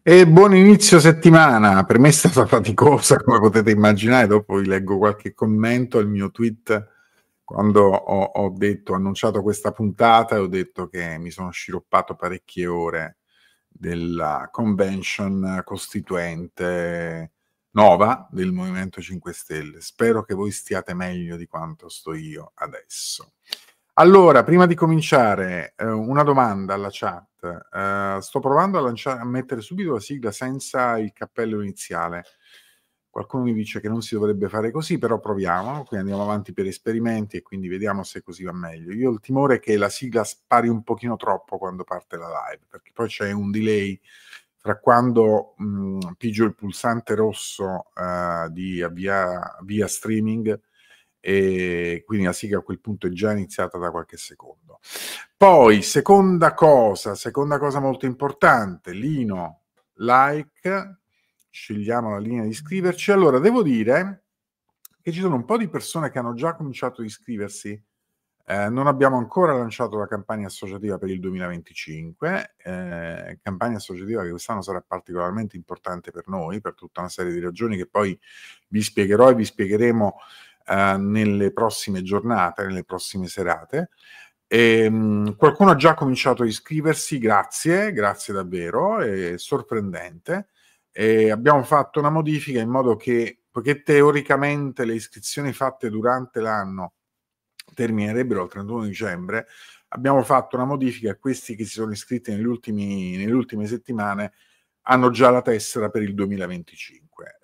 E buon inizio settimana, per me è stata faticosa come potete immaginare, dopo vi leggo qualche commento al mio tweet quando ho annunciato questa puntata e ho detto che mi sono sciroppato parecchie ore della convention costituente nuova del Movimento 5 Stelle. Spero che voi stiate meglio di quanto sto io adesso. Allora, prima di cominciare, una domanda alla chat. Sto provando a mettere subito la sigla senza il cappello iniziale. Qualcuno mi dice che non si dovrebbe fare così, però proviamo, quindi andiamo avanti per esperimenti e quindi vediamo se così va meglio. Io ho il timore che la sigla spari un pochino troppo quando parte la live, perché poi c'è un delay fra quando pigio il pulsante rosso di via streaming e quindi la sigla a quel punto è già iniziata da qualche secondo. Poi, seconda cosa molto importante, Lino, like, scegliamo la linea di iscriverci. Allora, devo dire che ci sono un po' di persone che hanno già cominciato ad iscriversi. Non abbiamo ancora lanciato la campagna associativa per il 2025, campagna associativa che quest'anno sarà particolarmente importante per noi, per tutta una serie di ragioni che poi vi spiegherò e vi spiegheremo nelle prossime giornate, nelle prossime serate. Qualcuno ha già cominciato a iscriversi, grazie davvero, è sorprendente. Abbiamo fatto una modifica in modo che, poiché teoricamente le iscrizioni fatte durante l'anno terminerebbero il 31 dicembre, abbiamo fatto una modifica a questi che si sono iscritti nelle ultime settimane, hanno già la tessera per il 2025.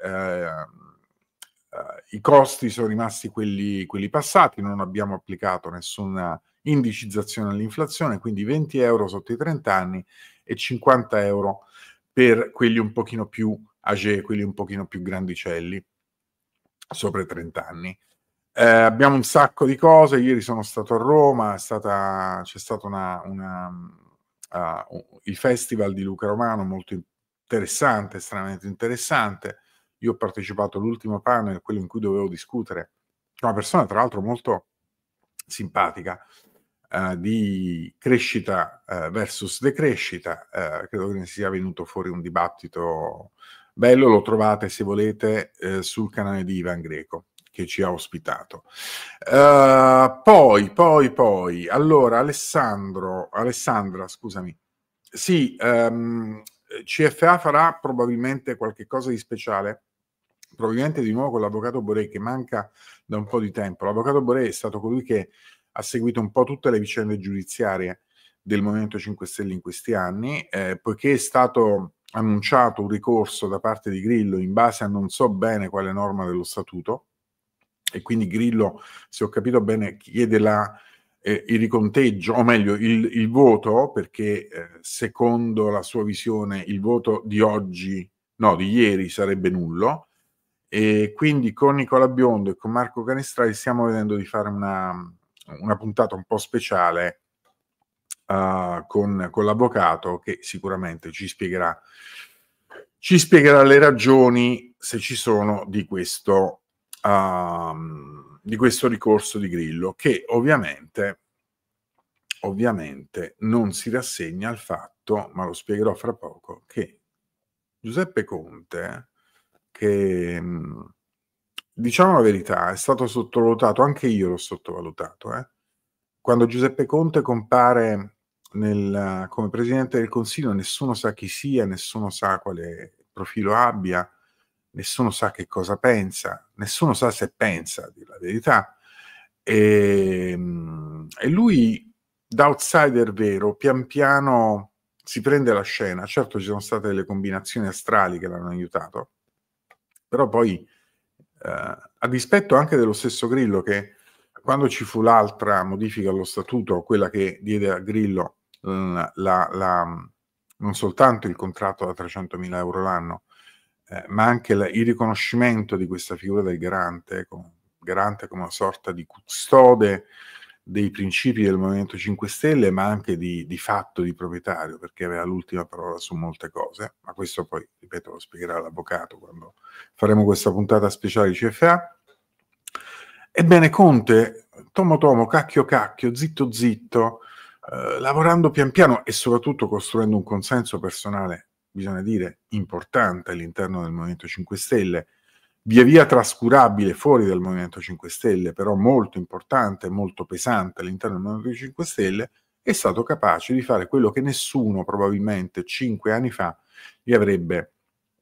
I costi sono rimasti quelli passati, non abbiamo applicato nessuna indicizzazione all'inflazione, quindi 20 euro sotto i 30 anni e 50 euro per quelli un pochino più âgé, quelli un pochino più grandicelli, sopra i 30 anni. Abbiamo un sacco di cose, ieri sono stato a Roma, c'è stato il festival di Luca Romano molto interessante, estremamente interessante. Io ho partecipato all'ultimo panel, quello in cui dovevo discutere con una persona tra l'altro molto simpatica, di crescita versus decrescita. Credo che ne sia venuto fuori un dibattito bello, lo trovate se volete sul canale di Ivan Greco che ci ha ospitato. Poi, allora Alessandra, scusami. Sì, CFA farà probabilmente qualche cosa di speciale, probabilmente di nuovo con l'avvocato Boré che manca da un po' di tempo. L'avvocato Boré è stato colui che ha seguito un po' tutte le vicende giudiziarie del Movimento 5 Stelle in questi anni, poiché è stato annunciato un ricorso da parte di Grillo in base a non so bene quale norma dello statuto, e quindi Grillo, se ho capito bene, chiede il riconteggio, o meglio il voto, perché secondo la sua visione il voto di ieri sarebbe nullo, e quindi con Nicola Biondo e con Marco Canestrai stiamo vedendo di fare una puntata un po' speciale con l'avvocato che sicuramente ci spiegherà le ragioni, se ci sono, di questo ricorso di Grillo, che ovviamente non si rassegna al fatto, ma lo spiegherò fra poco, che Giuseppe Conte, che diciamo la verità, è stato sottovalutato, anche io l'ho sottovalutato. Quando Giuseppe Conte compare come Presidente del Consiglio, nessuno sa chi sia, nessuno sa quale profilo abbia, nessuno sa che cosa pensa, nessuno sa se pensa, a dire la verità. E lui, da outsider vero, pian piano si prende la scena. Certo ci sono state delle combinazioni astrali che l'hanno aiutato, però poi a dispetto anche dello stesso Grillo, che quando ci fu l'altra modifica allo statuto, quella che diede a Grillo non soltanto il contratto da 300.000 euro l'anno, ma anche il riconoscimento di questa figura del garante come una sorta di custode dei principi del Movimento 5 Stelle, ma anche di fatto di proprietario, perché aveva l'ultima parola su molte cose, ma questo poi, ripeto, lo spiegherà l'avvocato quando faremo questa puntata speciale di CFA. Ebbene, Conte, tomo, cacchio, zitto, lavorando pian piano e soprattutto costruendo un consenso personale bisogna dire, importante all'interno del Movimento 5 Stelle, via via trascurabile fuori dal Movimento 5 Stelle, però molto importante, molto pesante all'interno del Movimento 5 Stelle, è stato capace di fare quello che nessuno probabilmente 5 anni fa gli avrebbe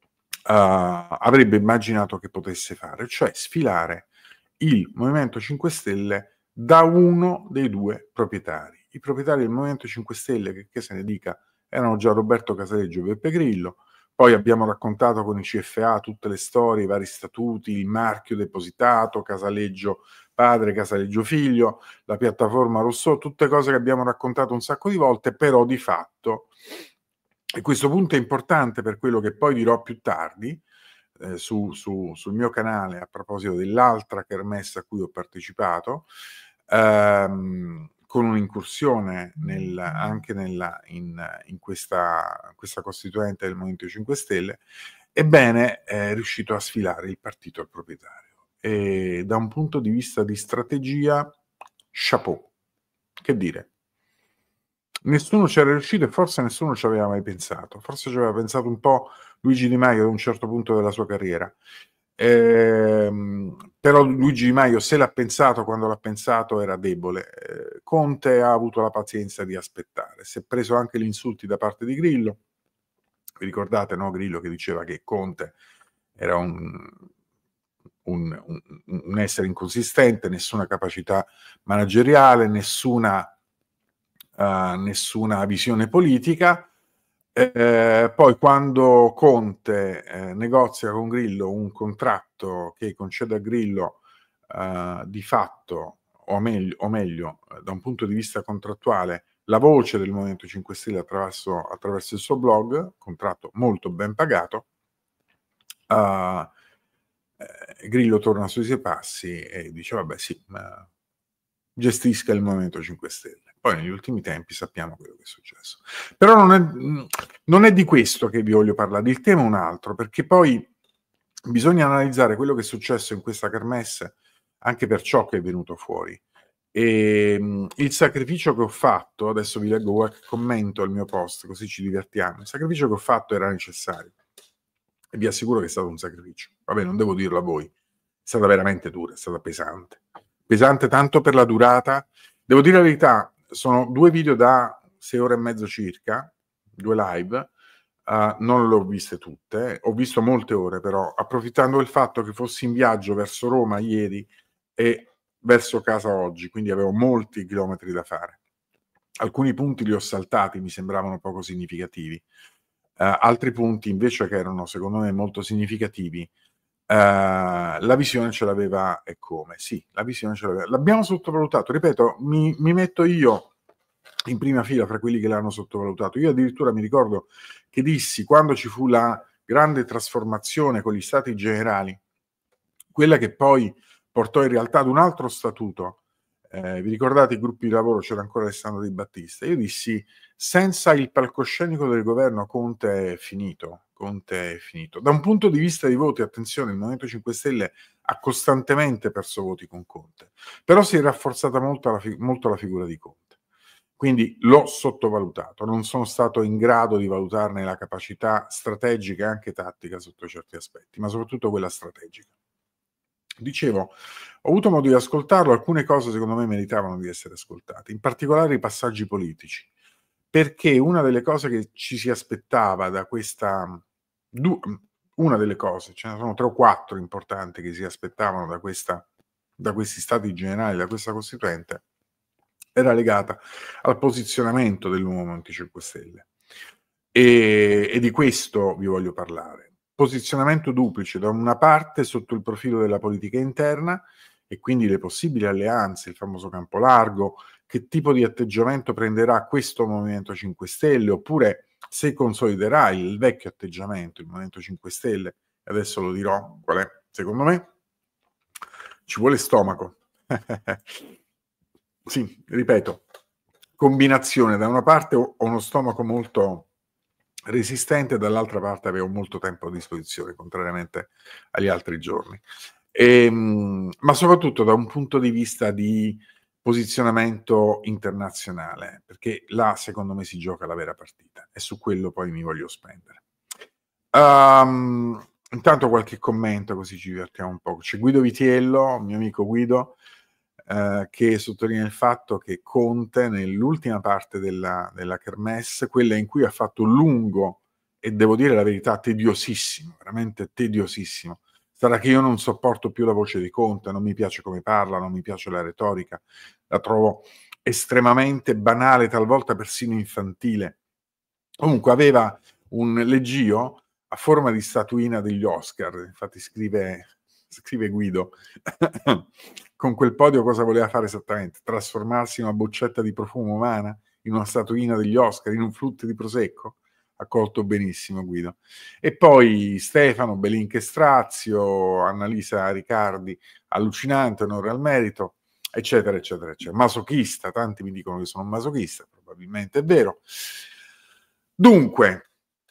immaginato che potesse fare, cioè sfilare il Movimento 5 Stelle da uno dei due proprietari. I proprietari del Movimento 5 Stelle, che se ne dica, erano già Roberto Casaleggio e Beppe Grillo. Poi abbiamo raccontato con i CFA tutte le storie, i vari statuti, il marchio depositato, Casaleggio padre, Casaleggio figlio, la piattaforma Rousseau, tutte cose che abbiamo raccontato un sacco di volte, però di fatto, e questo punto è importante per quello che poi dirò più tardi, sul mio canale a proposito dell'altra kermesse a cui ho partecipato, con un'incursione anche in questa costituente del Movimento 5 Stelle, ebbene è riuscito a sfilare il partito al proprietario. E da un punto di vista di strategia, chapeau, che dire. Nessuno c'era riuscito e forse nessuno ci aveva mai pensato. Forse ci aveva pensato un po' Luigi Di Maio ad un certo punto della sua carriera. Però Luigi Di Maio, se l'ha pensato, quando l'ha pensato era debole. Conte ha avuto la pazienza di aspettare. Si è preso anche gli insulti da parte di Grillo. Vi ricordate, no? Grillo che diceva che Conte era un essere inconsistente, nessuna capacità manageriale, nessuna visione politica. Poi quando Conte negozia con Grillo un contratto che concede a Grillo di fatto, o meglio da un punto di vista contrattuale, la voce del Movimento 5 Stelle attraverso il suo blog, contratto molto ben pagato, Grillo torna sui suoi passi e dice vabbè sì, gestisca il Movimento 5 Stelle. Poi negli ultimi tempi sappiamo quello che è successo. Però non è di questo che vi voglio parlare, il tema è un altro, perché poi bisogna analizzare quello che è successo in questa kermesse anche per ciò che è venuto fuori. E il sacrificio che ho fatto, adesso vi leggo qualche commento al mio post, così ci divertiamo, il sacrificio che ho fatto era necessario. E vi assicuro che è stato un sacrificio. Vabbè, non devo dirlo a voi, è stata veramente dura, è stata pesante. Pesante tanto per la durata. Devo dire la verità, sono 2 video da 6 ore e mezzo circa, 2 live, non le ho viste tutte, ho visto molte ore però, approfittando del fatto che fossi in viaggio verso Roma ieri e verso casa oggi, quindi avevo molti chilometri da fare. Alcuni punti li ho saltati, mi sembravano poco significativi. Altri punti invece che erano secondo me molto significativi, la visione ce l'aveva e come? Sì, la visione ce l'aveva. L'abbiamo sottovalutato, ripeto, mi metto io in prima fila fra quelli che l'hanno sottovalutato. Io addirittura mi ricordo che dissi, quando ci fu la grande trasformazione con gli stati generali, quella che poi portò in realtà ad un altro statuto, vi ricordate i gruppi di lavoro, c'era ancora Alessandro Di Battista, io dissi, senza il palcoscenico del governo Conte è finito. Conte è finito. Da un punto di vista di voti, attenzione, il Movimento 5 Stelle ha costantemente perso voti con Conte, però si è rafforzata molto la figura di Conte. Quindi l'ho sottovalutato, non sono stato in grado di valutarne la capacità strategica e anche tattica sotto certi aspetti, ma soprattutto quella strategica. Dicevo, ho avuto modo di ascoltarlo, alcune cose secondo me meritavano di essere ascoltate, in particolare i passaggi politici, perché una delle cose che ci si aspettava da questa, una delle cose, ce ne sono 3 o 4 importanti che si aspettavano da questi stati generali, da questa costituente, era legata al posizionamento del nuovo Movimento 5 Stelle. E di questo vi voglio parlare. Posizionamento duplice, da una parte sotto il profilo della politica interna e quindi le possibili alleanze, il famoso campo largo, che tipo di atteggiamento prenderà questo Movimento 5 Stelle, oppure se consoliderà il vecchio atteggiamento, il Movimento 5 Stelle, adesso lo dirò qual è, secondo me, ci vuole stomaco. Sì, ripeto, combinazione, da una parte ho uno stomaco molto resistente, dall'altra parte avevo molto tempo a disposizione, contrariamente agli altri giorni. Ma soprattutto da un punto di vista di posizionamento internazionale, perché là secondo me si gioca la vera partita e su quello poi mi voglio spendere. Intanto qualche commento così ci divertiamo un po'. C'è Guido Vitiello, mio amico Guido, che sottolinea il fatto che Conte nell'ultima parte della kermesse, quella in cui ha fatto un lungo e devo dire la verità tediosissimo, veramente tediosissimo. Sarà che io non sopporto più la voce di Conte, non mi piace come parla, non mi piace la retorica, la trovo estremamente banale, talvolta persino infantile. Comunque aveva un leggio a forma di statuina degli Oscar, infatti scrive Guido, con quel podio cosa voleva fare esattamente? Trasformarsi in una boccetta di profumo umana, in una statuina degli Oscar, in un flute di prosecco? Ha colto benissimo Guido. E poi Stefano, Belinche Strazio, Annalisa Riccardi, allucinante, onore al merito, eccetera, eccetera, eccetera. Masochista, tanti mi dicono che sono un masochista, probabilmente è vero. Dunque,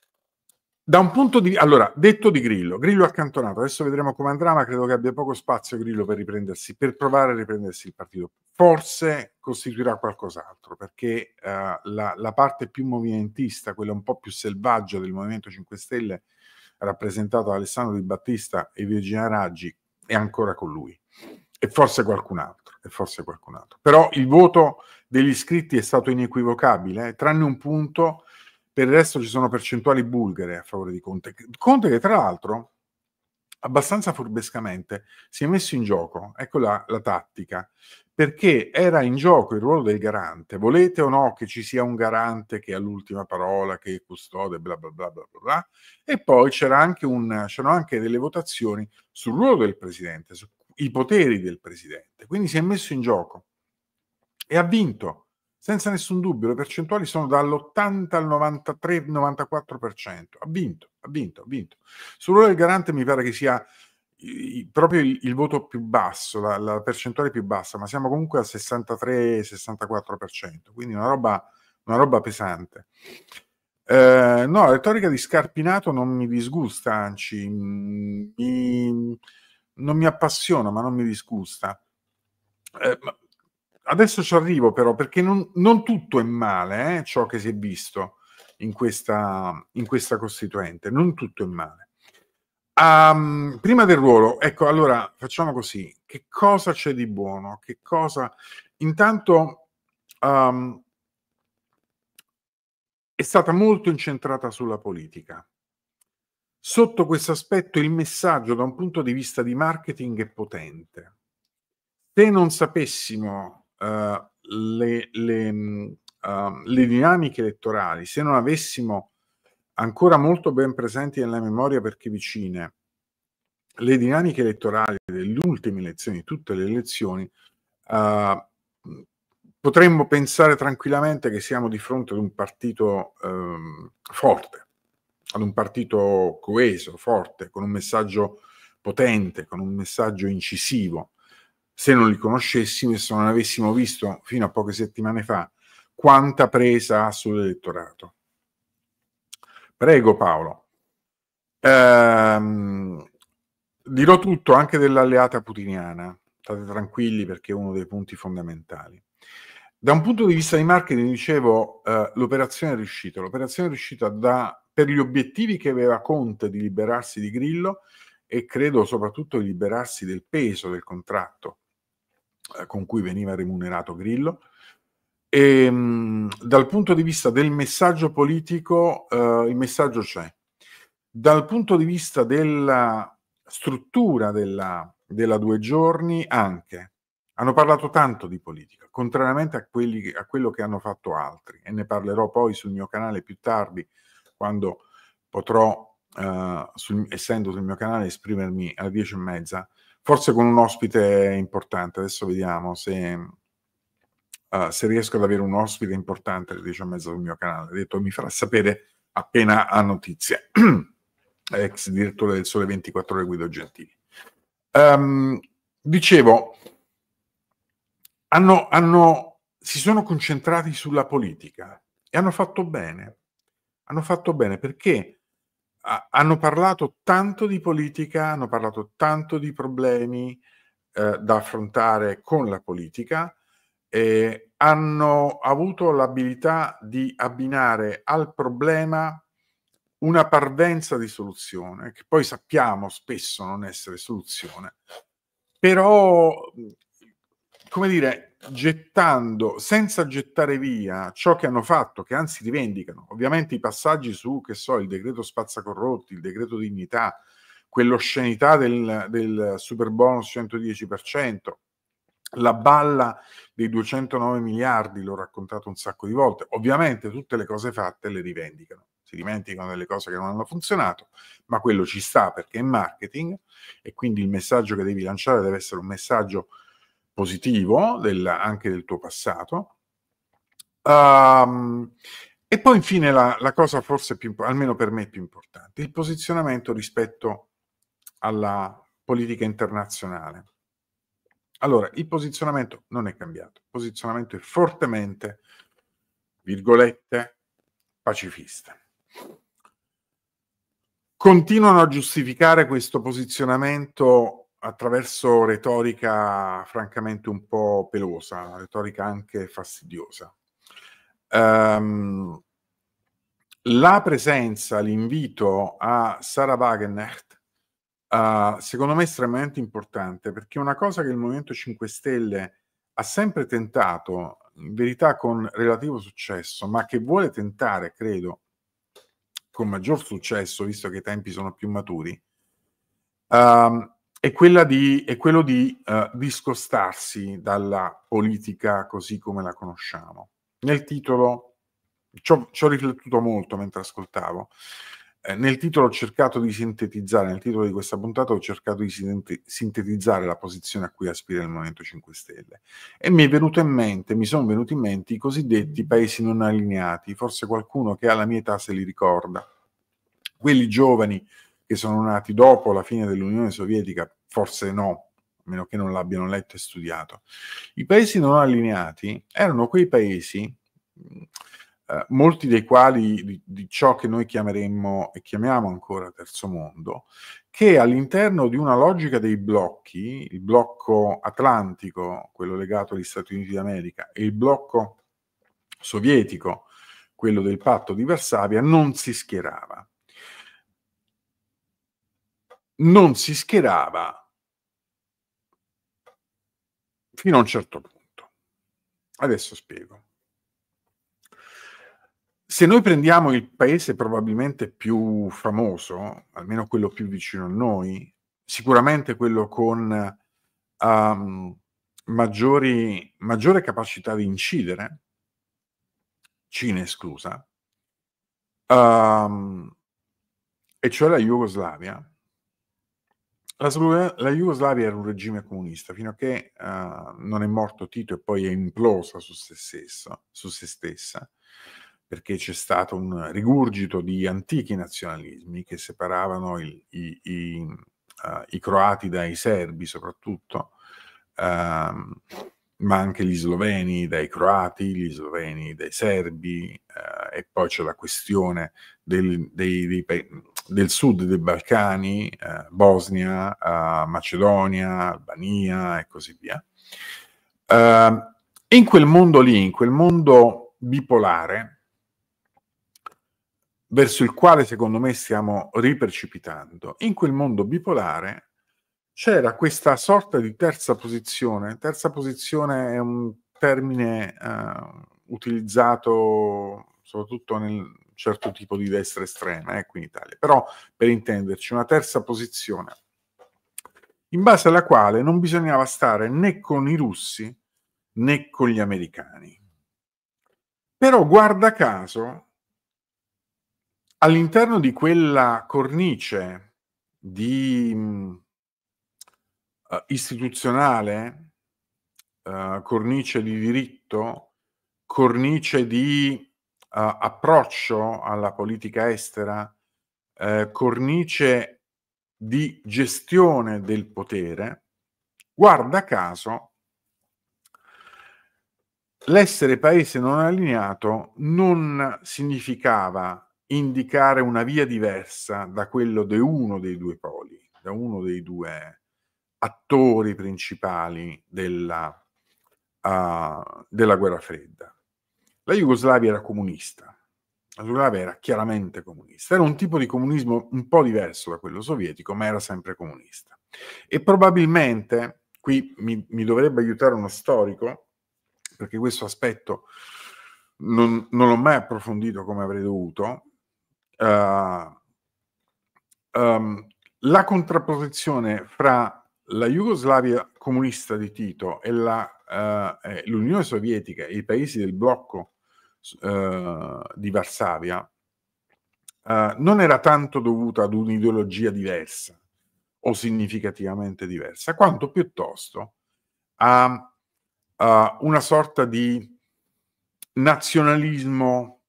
da un punto di allora, detto di Grillo accantonato, adesso vedremo come andrà, ma credo che abbia poco spazio Grillo per provare a riprendersi il partito. Forse costituirà qualcos'altro, perché la parte più movimentista, quella un po' più selvaggia del Movimento 5 Stelle, rappresentata da Alessandro Di Battista e Virginia Raggi, è ancora con lui. E forse qualcun altro. Però il voto degli iscritti è stato inequivocabile, tranne un punto. Per il resto ci sono percentuali bulgare a favore di Conte. Conte che tra l'altro abbastanza furbescamente si è messo in gioco, ecco la tattica, perché era in gioco il ruolo del garante. Volete o no che ci sia un garante che ha l'ultima parola, che è custode, bla bla bla bla bla, e poi c'erano anche delle votazioni sul ruolo del presidente, sui poteri del presidente. Quindi si è messo in gioco e ha vinto. Senza nessun dubbio, le percentuali sono dall'80 al 93-94%. Ha vinto. Sul ruolo del garante mi pare che sia proprio il voto più basso, la percentuale più bassa, ma siamo comunque al 63-64%, quindi una roba pesante. No, la retorica di Scarpinato non mi disgusta, anzi, non mi appassiona, ma non mi disgusta. Adesso ci arrivo però, perché non tutto è male, ciò che si è visto in questa Costituente, non tutto è male. Prima del ruolo, ecco, allora facciamo così, che cosa c'è di buono? Intanto è stata molto incentrata sulla politica. Sotto questo aspetto il messaggio da un punto di vista di marketing è potente. Se non sapessimo le dinamiche elettorali, se non avessimo ancora molto ben presenti nella memoria perché vicine le dinamiche elettorali delle ultime elezioni, tutte le elezioni, potremmo pensare tranquillamente che siamo di fronte ad un partito forte, ad un partito coeso, forte, con un messaggio potente, con un messaggio incisivo. Se non li conoscessimo e se non avessimo visto fino a poche settimane fa quanta presa ha sull'elettorato. Prego Paolo. Dirò tutto anche dell'alleata putiniana, state tranquilli perché è uno dei punti fondamentali. Da un punto di vista di marketing, dicevo, l'operazione è riuscita. L'operazione è riuscita per gli obiettivi che aveva Conte di liberarsi di Grillo e credo soprattutto di liberarsi del peso del contratto con cui veniva remunerato Grillo. E, dal punto di vista del messaggio politico, il messaggio c'è. Dal punto di vista della struttura della 2 giorni, anche. Hanno parlato tanto di politica, contrariamente a quello che hanno fatto altri, e ne parlerò poi sul mio canale più tardi, quando potrò, essendo sul mio canale, esprimermi alle 10:30, forse con un ospite importante. Adesso vediamo se riesco ad avere un ospite importante alle 10:30 sul mio canale. Ha detto mi farà sapere appena ha notizie. Ex direttore del Sole 24 Ore Guido Gentili. Dicevo, si sono concentrati sulla politica e hanno fatto bene. Hanno fatto bene perché hanno parlato tanto di politica, hanno parlato tanto di problemi da affrontare con la politica, hanno avuto l'abilità di abbinare al problema una parvenza di soluzione, che poi sappiamo spesso non essere soluzione, però, come dire, senza gettare via ciò che hanno fatto, che anzi rivendicano. Ovviamente i passaggi su, che so, il decreto spazzacorrotti, il decreto dignità, quell'oscenità del super bonus 110%, la balla dei 209 miliardi, l'ho raccontato un sacco di volte. Ovviamente tutte le cose fatte le rivendicano, si dimenticano delle cose che non hanno funzionato, ma quello ci sta perché è marketing e quindi il messaggio che devi lanciare deve essere un messaggio positivo anche del tuo passato. E poi infine la cosa forse almeno per me più importante, il posizionamento rispetto alla politica internazionale. Allora, il posizionamento non è cambiato, il posizionamento è fortemente, virgolette, pacifista. Continuano a giustificare questo posizionamento attraverso retorica francamente un po' pelosa, retorica anche fastidiosa. La presenza, l'invito a Sara Wagenknecht, secondo me è estremamente importante, perché una cosa che il Movimento 5 Stelle ha sempre tentato, in verità con relativo successo, ma che vuole tentare, credo, con maggior successo, visto che i tempi sono più maturi, è quello di discostarsi dalla politica così come la conosciamo. Nel titolo, ci ho riflettuto molto mentre ascoltavo, nel titolo ho cercato di sintetizzare, nel titolo di questa puntata ho cercato di sintetizzare la posizione a cui aspira il Movimento 5 Stelle e mi sono venuti in mente i cosiddetti paesi non allineati, forse qualcuno che ha la mia età se li ricorda, quelli giovani che sono nati dopo la fine dell'Unione Sovietica, forse no, a meno che non l'abbiano letto e studiato. I paesi non allineati erano quei paesi, molti dei quali di ciò che noi chiameremmo e chiamiamo ancora terzo mondo, che all'interno di una logica dei blocchi, il blocco atlantico, quello legato agli Stati Uniti d'America, e il blocco sovietico, quello del patto di Varsavia, non si schierava fino a un certo punto. Adesso spiego. Se noi prendiamo il paese probabilmente più famoso, almeno quello più vicino a noi, sicuramente quello con maggiore capacità di incidere, Cina esclusa, e cioè la Jugoslavia. La Jugoslavia era un regime comunista fino a che non è morto Tito e poi è implosa su se stessa, perché c'è stato un rigurgito di antichi nazionalismi che separavano i croati dai serbi soprattutto, ma anche gli sloveni dai croati, gli sloveni dai serbi, e poi c'è la questione del sud dei Balcani, Bosnia, Macedonia, Albania e così via. In quel mondo lì, in quel mondo bipolare, verso il quale secondo me stiamo riprecipitando, in quel mondo bipolare c'era questa sorta di terza posizione. Terza posizione è un termine utilizzato soprattutto nel certo tipo di destra estrema, qui in Italia, però per intenderci una terza posizione in base alla quale non bisognava stare né con i russi né con gli americani. Però guarda caso, all'interno di quella cornice istituzionale, cornice di diritto, cornice di approccio alla politica estera, cornice di gestione del potere, guarda caso, l'essere paese non allineato non significava indicare una via diversa da quello di uno dei due poli, da uno dei due attori principali della guerra fredda. La Jugoslavia era comunista, La Jugoslavia era chiaramente comunista, era un tipo di comunismo un po' diverso da quello sovietico, ma era sempre comunista. E probabilmente, qui mi dovrebbe aiutare uno storico, perché questo aspetto non l'ho mai approfondito come avrei dovuto, la contrapposizione fra la Jugoslavia comunista di Tito e l'Unione Sovietica e i paesi del blocco di Varsavia non era tanto dovuta ad un'ideologia diversa o significativamente diversa, quanto piuttosto a una sorta di nazionalismo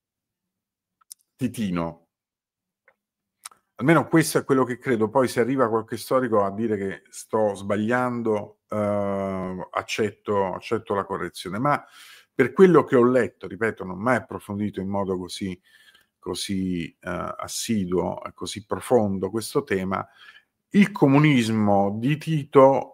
titino. Almeno questo è quello che credo. Poi se arriva qualche storico a dire che sto sbagliando, accetto la correzione, ma per quello che ho letto, ripeto, non ho mai approfondito in modo così assiduo e così profondo questo tema, il comunismo di Tito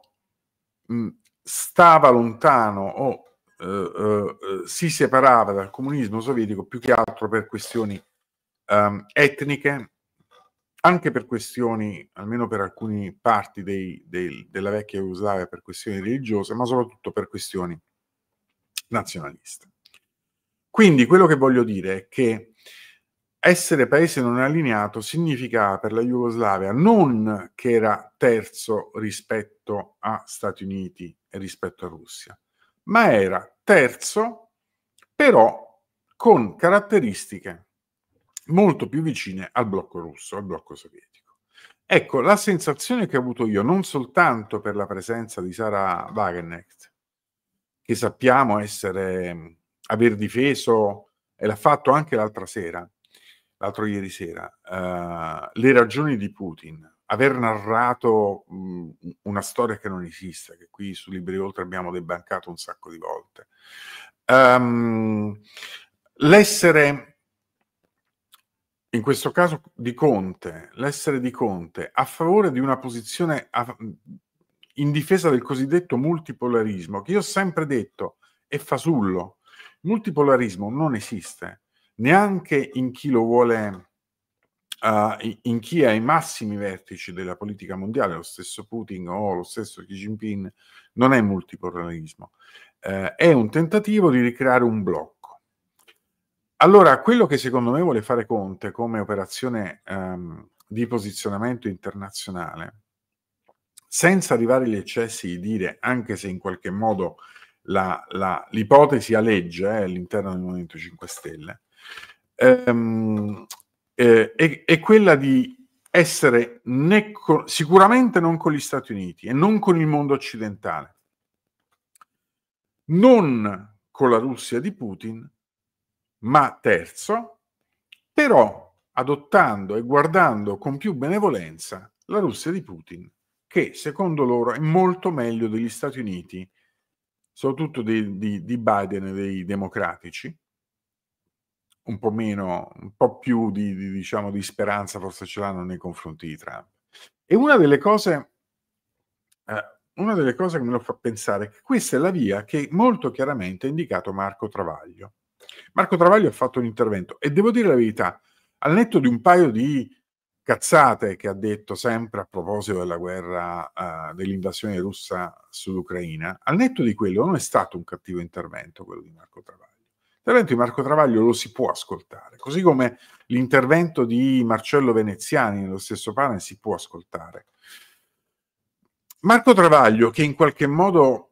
stava lontano o si separava dal comunismo sovietico più che altro per questioni etniche, anche per questioni, almeno per alcune parti della vecchia Jugoslavia, per questioni religiose, ma soprattutto per questioni nazionaliste. Quindi quello che voglio dire è che essere paese non allineato significava per la Jugoslavia non che era terzo rispetto a Stati Uniti e rispetto a Russia, ma era terzo però con caratteristiche molto più vicine al blocco russo, al blocco sovietico. Ecco, la sensazione che ho avuto io, non soltanto per la presenza di Sara Wagenknecht, che sappiamo aver difeso, e l'ha fatto anche l'altro ieri sera, le ragioni di Putin, aver narrato una storia che non esiste, che qui su Libri Oltre abbiamo debancato un sacco di volte. L'essere, in questo caso di Conte, l'essere di Conte a favore di una posizione in difesa del cosiddetto multipolarismo, che io ho sempre detto è fasullo. Il multipolarismo non esiste, neanche in chi lo vuole, in chi ha i massimi vertici della politica mondiale, lo stesso Putin o lo stesso Xi Jinping, non è multipolarismo, è un tentativo di ricreare un blocco. Allora, quello che secondo me vuole fare Conte come operazione di posizionamento internazionale, senza arrivare agli eccessi di dire, anche se in qualche modo l'ipotesi aleggia all'interno del Movimento 5 Stelle, è quella di essere sicuramente non con gli Stati Uniti e non con il mondo occidentale, non con la Russia di Putin, ma terzo, però adottando e guardando con più benevolenza la Russia di Putin, che secondo loro è molto meglio degli Stati Uniti, soprattutto di Biden e dei democratici, un po' più diciamo di speranza forse ce l'hanno nei confronti di Trump. E una delle cose che me lo fa pensare è che questa è la via che molto chiaramente ha indicato Marco Travaglio. Marco Travaglio ha fatto un intervento e devo dire la verità, al netto di un paio di cazzate che ha detto sempre a proposito della guerra, dell'invasione russa sull'Ucraina, al netto di quello non è stato un cattivo intervento quello di Marco Travaglio. L'intervento di Marco Travaglio lo si può ascoltare, così come l'intervento di Marcello Veneziani nello stesso panel si può ascoltare. Marco Travaglio, che in qualche modo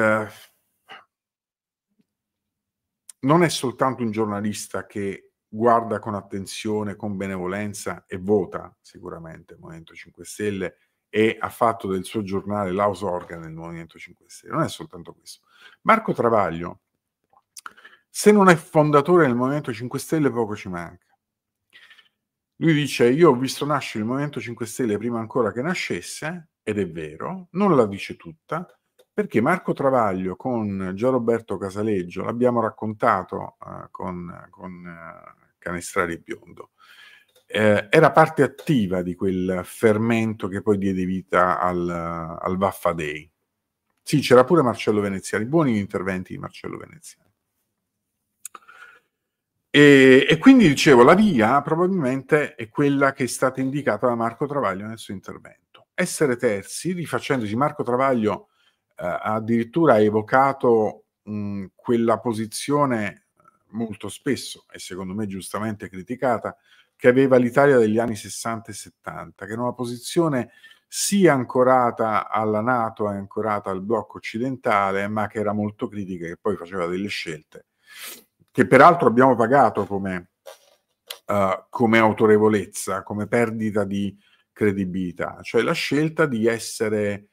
non è soltanto un giornalista che guarda con attenzione, con benevolenza e vota sicuramente il Movimento 5 Stelle e ha fatto del suo giornale l'house organ del Movimento 5 Stelle, non è soltanto questo. Marco Travaglio, se non è fondatore del Movimento 5 Stelle, poco ci manca. Lui dice: io ho visto nascere il Movimento 5 Stelle prima ancora che nascesse, ed è vero, non la dice tutta, perché Marco Travaglio con Gianroberto Casaleggio, l'abbiamo raccontato con Canestrari e Biondo, era parte attiva di quel fermento che poi diede vita al Vaffa Day. Sì, c'era pure Marcello Veneziani, buoni interventi di Marcello Veneziani. E quindi dicevo, la via probabilmente è quella che è stata indicata da Marco Travaglio nel suo intervento. Essere terzi, rifacendosi. Marco Travaglio addirittura ha evocato quella posizione molto spesso, e secondo me giustamente criticata, che aveva l'Italia degli anni 60 e 70, che era una posizione sia ancorata alla NATO e ancorata al blocco occidentale, ma che era molto critica, che poi faceva delle scelte che peraltro abbiamo pagato come autorevolezza, come perdita di credibilità, cioè la scelta di essere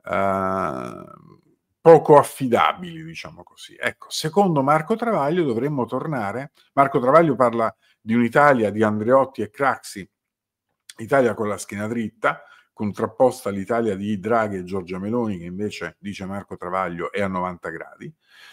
poco affidabili, diciamo così. Ecco, secondo Marco Travaglio dovremmo tornare. Marco Travaglio parla di un'Italia di Andreotti e Craxi, Italia con la schiena dritta, contrapposta all'Italia di Draghi e Giorgia Meloni, che invece, dice Marco Travaglio, è a 90 gradi.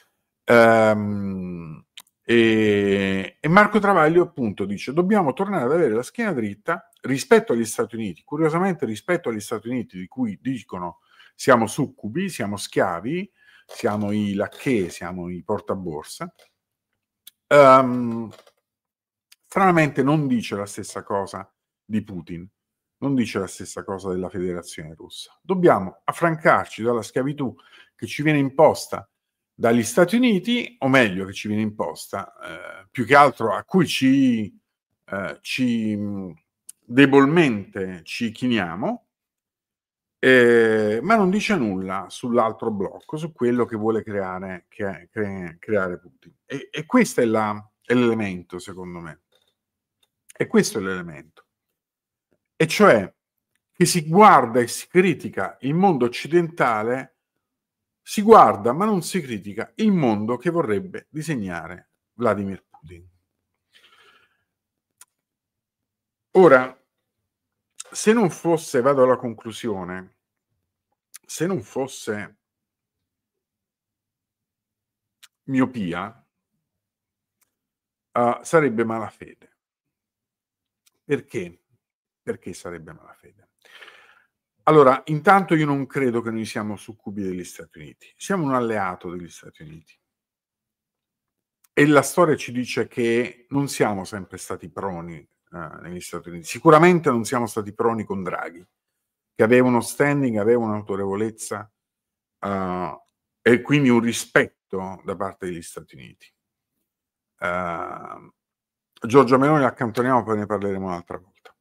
E Marco Travaglio appunto dice: dobbiamo tornare ad avere la schiena dritta rispetto agli Stati Uniti, curiosamente rispetto agli Stati Uniti, di cui dicono siamo succubi, siamo schiavi, siamo i lacchè, siamo i portaborsa. Stranamente non dice la stessa cosa di Putin, non dice la stessa cosa della Federazione Russa. Dobbiamo affrancarci dalla schiavitù che ci viene imposta dagli Stati Uniti, o meglio che ci viene imposta, più che altro a cui ci debolmente ci chiniamo, ma non dice nulla sull'altro blocco, su quello che vuole creare Putin. E questo è l'elemento, secondo me. E questo è l'elemento. E cioè che si guarda e si critica il mondo occidentale, si guarda ma non si critica il mondo che vorrebbe disegnare Vladimir Putin. Ora, se non fosse, vado alla conclusione, se non fosse miopia, sarebbe malafede. Perché? Perché sarebbe malafede? Allora, intanto io non credo che noi siamo succubi degli Stati Uniti, siamo un alleato degli Stati Uniti. E la storia ci dice che non siamo sempre stati proni negli Stati Uniti. Sicuramente non siamo stati proni con Draghi, che aveva uno standing, aveva un'autorevolezza e quindi un rispetto da parte degli Stati Uniti. Giorgia Meloni l'accantoniamo, poi ne parleremo un'altra volta.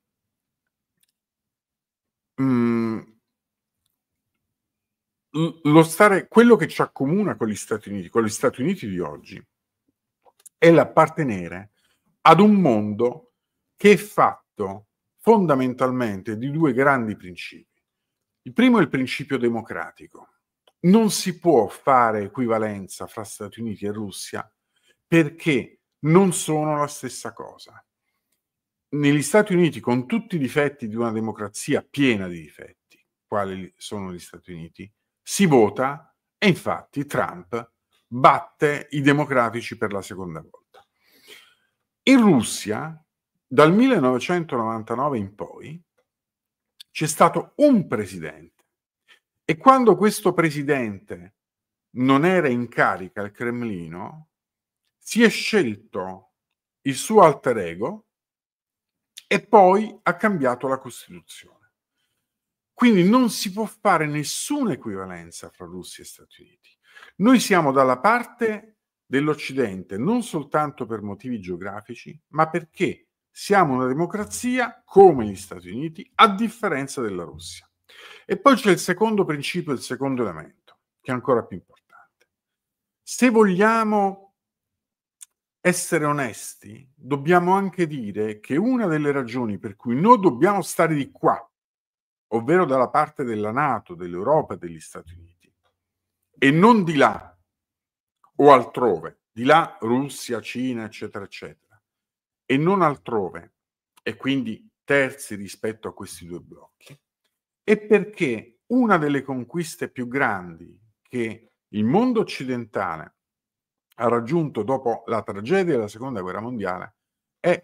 Quello che ci accomuna con gli Stati Uniti di oggi, è l'appartenere ad un mondo che è fatto fondamentalmente di due grandi principi. Il primo è il principio democratico. Non si può fare equivalenza fra Stati Uniti e Russia perché non sono la stessa cosa. Negli Stati Uniti, con tutti i difetti di una democrazia piena di difetti, quali sono gli Stati Uniti, si vota e infatti Trump batte i democratici per la seconda volta. In Russia, dal 1999 in poi, c'è stato un presidente e quando questo presidente non era in carica al Cremlino, si è scelto il suo alter ego e poi ha cambiato la Costituzione. Quindi non si può fare nessuna equivalenza fra Russia e Stati Uniti. Noi siamo dalla parte dell'Occidente non soltanto per motivi geografici, ma perché siamo una democrazia come gli Stati Uniti, a differenza della Russia. E poi c'è il secondo principio, il secondo elemento, che è ancora più importante. Se vogliamo essere onesti, dobbiamo anche dire che una delle ragioni per cui noi dobbiamo stare di qua, ovvero dalla parte della NATO, dell'Europa e degli Stati Uniti, e non di là o altrove, di là Russia, Cina, eccetera, eccetera, e non altrove, e quindi terzi rispetto a questi due blocchi, è perché una delle conquiste più grandi che il mondo occidentale ha raggiunto dopo la tragedia della Seconda Guerra Mondiale è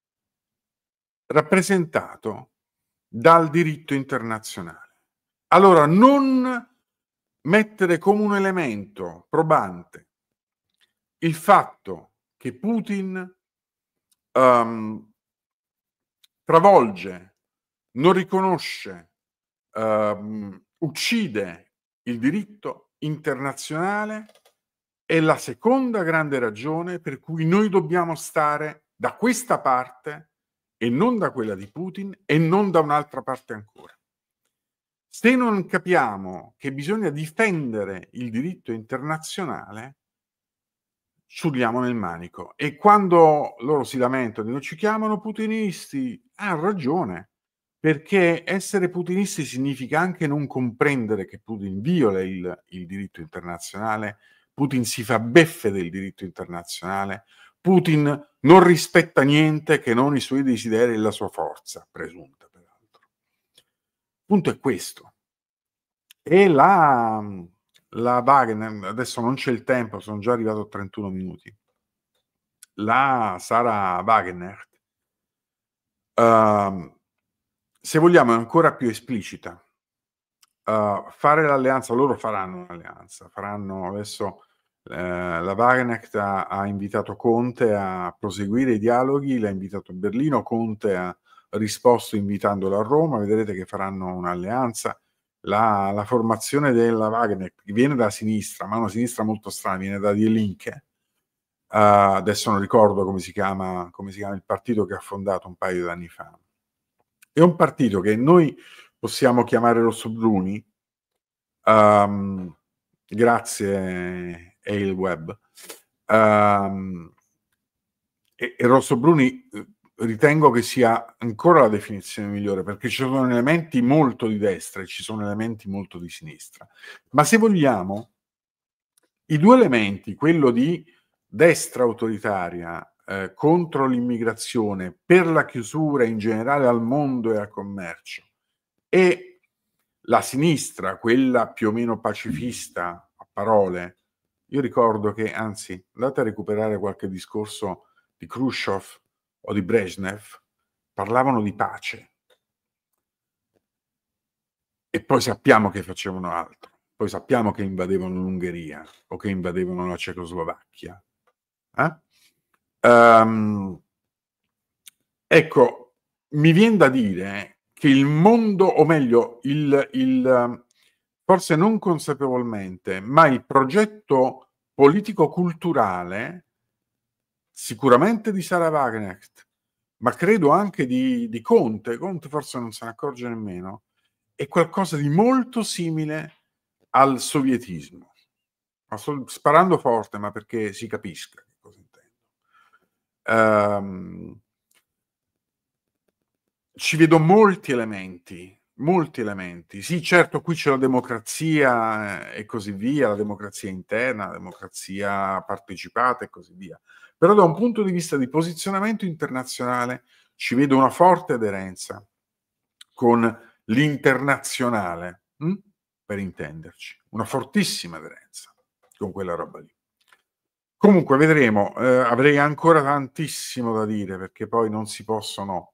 rappresentato dal diritto internazionale. Allora, non mettere come un elemento probante il fatto che Putin travolge, non riconosce, uccide il diritto internazionale, è la seconda grande ragione per cui noi dobbiamo stare da questa parte e non da quella di Putin e non da un'altra parte ancora. Se non capiamo che bisogna difendere il diritto internazionale, ci urliamo nel manico. E quando loro si lamentano, dicono, ci chiamano putinisti, ha ragione, perché essere putinisti significa anche non comprendere che Putin viola il diritto internazionale, Putin si fa beffe del diritto internazionale, Putin non rispetta niente che non i suoi desideri e la sua forza, presunta peraltro. Il punto è questo. E la Wagner, adesso non c'è il tempo, sono già arrivato a 31 minuti. La Sarah Wagner, se vogliamo, è ancora più esplicita. Fare l'alleanza, loro faranno un'alleanza, faranno adesso, la Wagner ha invitato Conte a proseguire i dialoghi, l'ha invitato a Berlino, Conte ha risposto invitandolo a Roma, vedrete che faranno un'alleanza. La formazione della Wagner viene da sinistra, ma una sinistra molto strana, viene da Die Linke. Adesso non ricordo come si chiama il partito che ha fondato un paio di anni fa. È un partito che noi possiamo chiamare rossobruni, grazie Ailweb, e rossobruni ritengo che sia ancora la definizione migliore, perché ci sono elementi molto di destra e ci sono elementi molto di sinistra. Ma se vogliamo, i due elementi, quello di destra autoritaria contro l'immigrazione, per la chiusura in generale al mondo e al commercio, e la sinistra, quella più o meno pacifista a parole. Io ricordo che, anzi, andate a recuperare qualche discorso di Khrushchev o di Brezhnev, parlavano di pace. E poi sappiamo che facevano altro. Poi sappiamo che invadevano l'Ungheria o che invadevano la Cecoslovacchia. Ecco, mi viene da dire che il mondo, o meglio, forse non consapevolmente, ma il progetto politico-culturale, sicuramente di Sarah Wagner, ma credo anche di Conte forse non se ne accorge nemmeno, è qualcosa di molto simile al sovietismo. Ma sto sparando forte, ma perché si capisca che cosa intendo. Ci vedo molti elementi. Sì, certo, qui c'è la democrazia e così via, la democrazia interna, la democrazia partecipata e così via. Però da un punto di vista di posizionamento internazionale ci vedo una forte aderenza con l'internazionale, per intenderci, una fortissima aderenza con quella roba lì. Comunque vedremo, avrei ancora tantissimo da dire, perché poi non si possono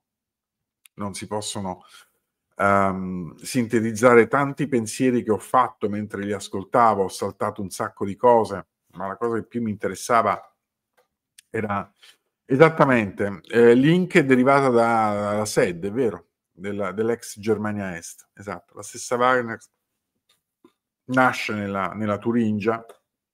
sintetizzare tanti pensieri che ho fatto mentre li ascoltavo. Ho saltato un sacco di cose, ma la cosa che più mi interessava era esattamente Link è derivata dalla SED, è vero, dell'ex Germania Est, esatto. La stessa Wagner nasce nella Turingia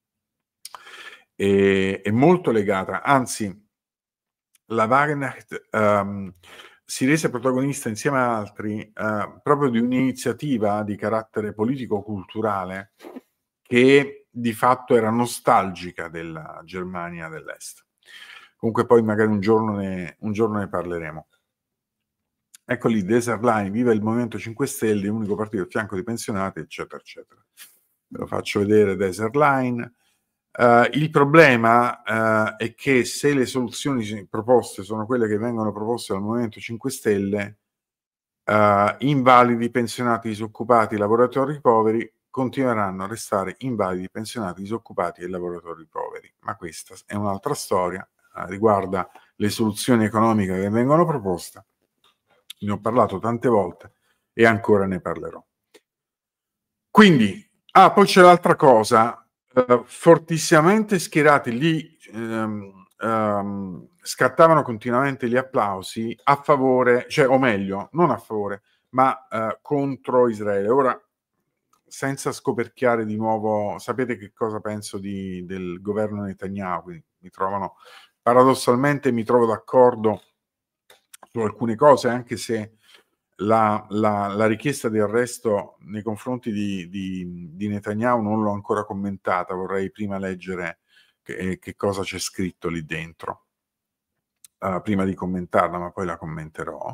e è molto legata, anzi la Wagner si rese protagonista insieme ad altri proprio di un'iniziativa di carattere politico-culturale che di fatto era nostalgica della Germania dell'Est. Comunque poi magari un giorno ne parleremo. Ecco lì, Desert Line, viva il Movimento 5 Stelle, unico partito a fianco dei pensionati, eccetera, eccetera. Ve lo faccio vedere, Desert Line. Il problema è che se le soluzioni proposte sono quelle che vengono proposte dal Movimento 5 Stelle, invalidi, pensionati, disoccupati, lavoratori poveri continueranno a restare invalidi, pensionati, disoccupati e lavoratori poveri. Ma questa è un'altra storia, riguarda le soluzioni economiche che vengono proposte. Ne ho parlato tante volte e ancora ne parlerò. Quindi, poi c'è l'altra cosa, fortissimamente schierati lì scattavano continuamente gli applausi a favore, cioè, o meglio, non a favore, ma contro Israele. Ora, senza scoperchiare di nuovo, sapete che cosa penso del governo Netanyahu, paradossalmente mi trovo d'accordo su alcune cose, anche se la richiesta di arresto nei confronti di Netanyahu non l'ho ancora commentata, vorrei prima leggere che cosa c'è scritto lì dentro, prima di commentarla, ma poi la commenterò.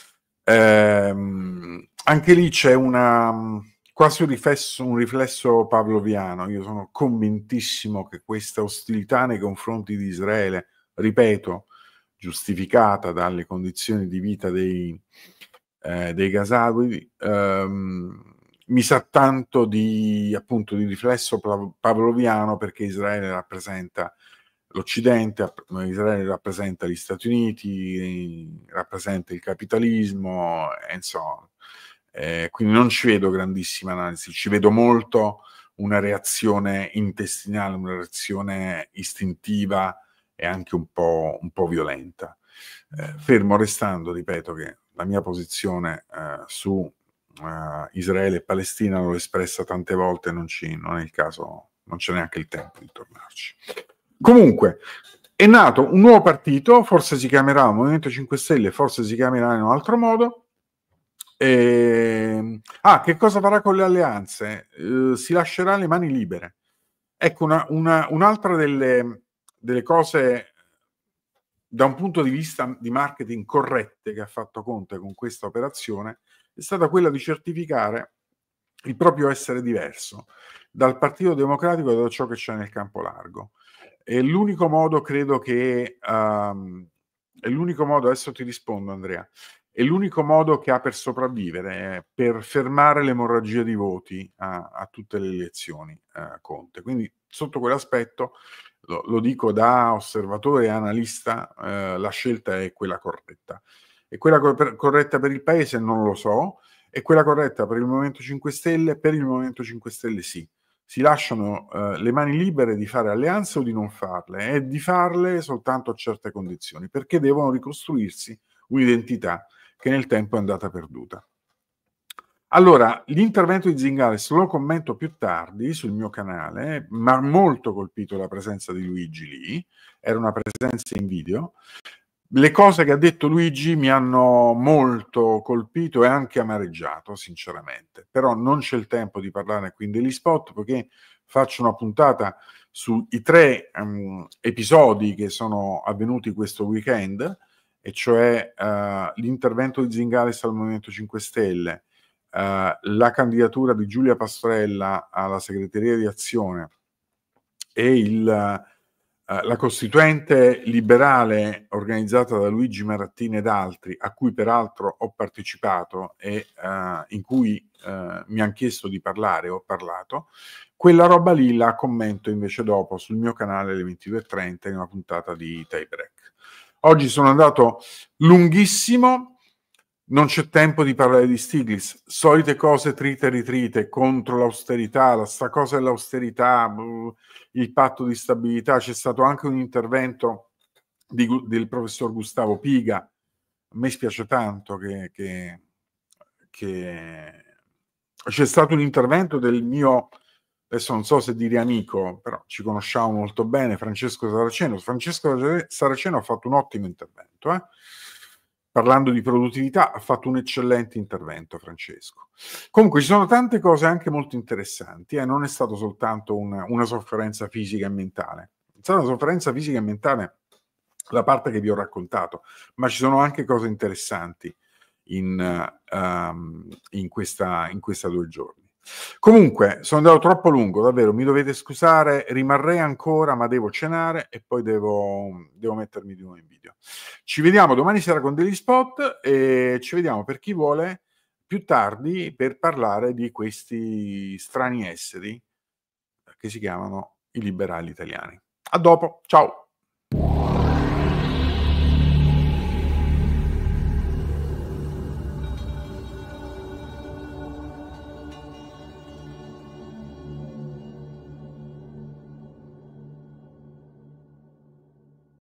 Anche lì c'è quasi un riflesso pavloviano. Io sono convintissimo che questa ostilità nei confronti di Israele, ripeto, giustificata dalle condizioni di vita dei Gazawi, mi sa tanto appunto di riflesso pavloviano, perché Israele rappresenta l'Occidente, Israele rappresenta gli Stati Uniti, rappresenta il capitalismo, insomma, quindi non ci vedo grandissima analisi, ci vedo molto una reazione intestinale, una reazione istintiva e anche un po' violenta. Fermo restando, ripeto, che la mia posizione su Israele e Palestina l'ho espressa tante volte, non è il caso, non c'è neanche il tempo di tornarci. Comunque, è nato un nuovo partito, forse si chiamerà Movimento 5 Stelle, forse si chiamerà in un altro modo. Che cosa farà con le alleanze? Si lascerà le mani libere. Ecco, un'altra delle cose da un punto di vista di marketing corrette che ha fatto Conte con questa operazione è stata quella di certificare il proprio essere diverso dal Partito Democratico e da ciò che c'è nel campo largo. E l'unico modo, credo che è l'unico modo, adesso ti rispondo Andrea, è l'unico modo che ha per sopravvivere, per fermare l'emorragia di voti a tutte le elezioni Conte. Quindi sotto quell'aspetto, lo dico da osservatore e analista, la scelta è quella corretta. E quella corretta per il Paese non lo so, e quella corretta per il Movimento 5 Stelle, per il Movimento 5 Stelle sì. Si lasciano le mani libere di fare alleanze o di non farle, e di farle soltanto a certe condizioni, perché devono ricostruirsi un'identità che nel tempo è andata perduta. Allora, l'intervento di Zingales lo commento più tardi sul mio canale, ma molto colpito dalla presenza di Luigi lì, era una presenza in video. Le cose che ha detto Luigi mi hanno molto colpito e anche amareggiato, sinceramente. Però non c'è il tempo di parlare qui degli spot, perché faccio una puntata sui 3 episodi che sono avvenuti questo weekend, e cioè l'intervento di Zingales al Movimento 5 Stelle, la candidatura di Giulia Pastorella alla segreteria di Azione e la costituente liberale organizzata da Luigi Marattini ed altri, a cui peraltro ho partecipato e in cui mi hanno chiesto di parlare, ho parlato, quella roba lì la commento invece dopo sul mio canale alle 22:30 in una puntata di Tie Break. Oggi sono andato lunghissimo, non c'è tempo di parlare di Stiglitz, solite cose trite e ritrite contro l'austerità, sta cosa dell'austerità, il patto di stabilità. C'è stato anche un intervento del professor Gustavo Piga. A me spiace tanto che c'è stato un intervento del mio, adesso non so se dire amico, però ci conosciamo molto bene, Francesco Saraceno. Francesco Saraceno ha fatto un ottimo intervento, parlando di produttività, ha fatto un eccellente intervento Francesco. Comunque ci sono tante cose anche molto interessanti, non è stato soltanto una sofferenza fisica e mentale, è stata una sofferenza fisica e mentale la parte che vi ho raccontato, ma ci sono anche cose interessanti in questa 2 giorni. Comunque sono andato troppo lungo, davvero, mi dovete scusare, rimarrei ancora, ma devo cenare e poi devo mettermi di nuovo in video. Ci vediamo domani sera con degli spot e ci vediamo, per chi vuole, più tardi per parlare di questi strani esseri che si chiamano i liberali italiani. A dopo, ciao!